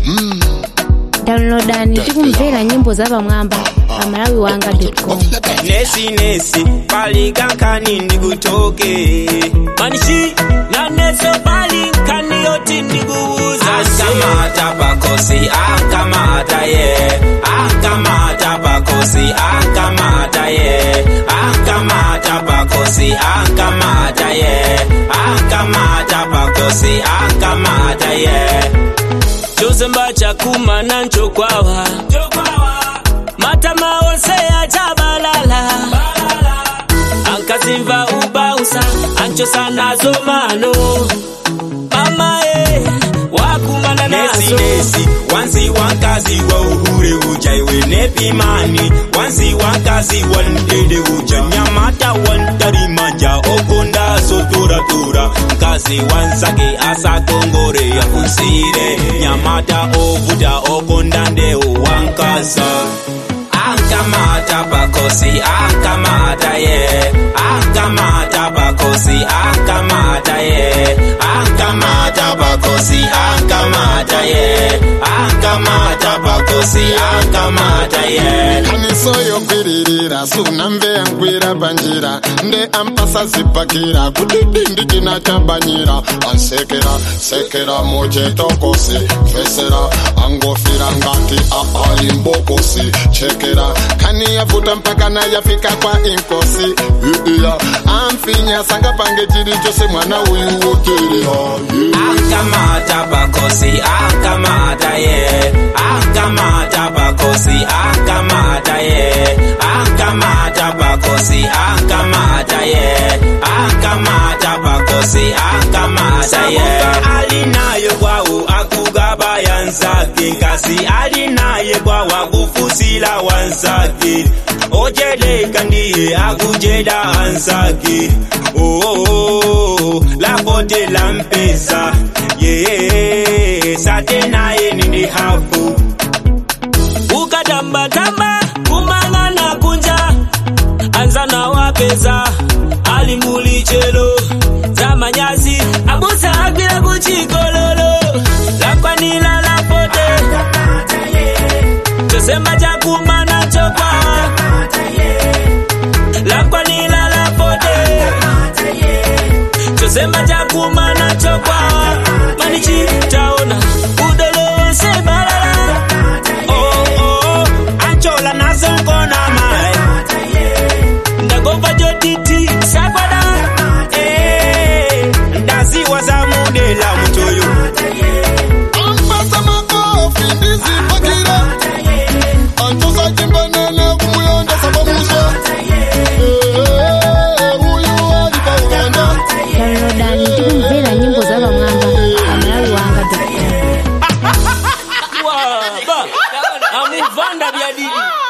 Downloadani tikumvera nyimbo za pamwamba pa malawiwanga.com. Nesi pali kankani ndikutoke manishi na neso pali kani yoti ndikuuza akamata pakosi akamata ye akamata pakosi akamata ye akamata pakosi akamata ye akamata pakosi akamata ye Chosemba chakuma na nchokwawa Matama onse ya chabalala Ankazimva ubausa Ancho sana zomano Mama wakumana nazo Nesi wansi wankazi wa uhure ujaiwe nepimani Wansi wankazi wandede uja Nyamata wantari manja okonda sotura Kazi wansake asa kongore ya kunsire Nyamata ovuda okonda ndeo wankasa Akamata pakosi akamata ye akamata pakosi akamata ye akamata pakosi akamata ye akamata pakosi akamata ye Kanisoyo kwiririra sunamve yankwira banjira nde ampasa zipakira kudidi kina chambanyira ansekera moje tokosi fesera angofira ngati alimbokosi chekera kani yavuta mpaka na yafika kwa inkosi amfinya sanga pange chiri chose mwana uyu wotere akamata pakosi akamata ye akamata pakosi akamata ye akamata pakosi akamata ye akamata pakosi akamata ye alinayo kwao akugaba yansaki kasi alinaye kwawa kufusila wansaki ojele kandiye akujeda ansaki la bote la mpesa satenaye nini hafu ukatamba kumanga na kunja anzana wapeza alimulichelo zamanyazi abusa agira kuchikololo lakwanila la bote chosema chakumana chokwa lakwanila la bote chosema chakumana chokwa manichi taona udolo se balala anchola nazo kona mai ndagova jotiti sakwada ndazi wazamudela mutoyo ampasa makofi ndizi pakira anchosa jimbanene kumuyonda sabamusha Downloadani tikumvera nyimbo za pamwamba pa malawiwanga.com. Amuvanda byadidi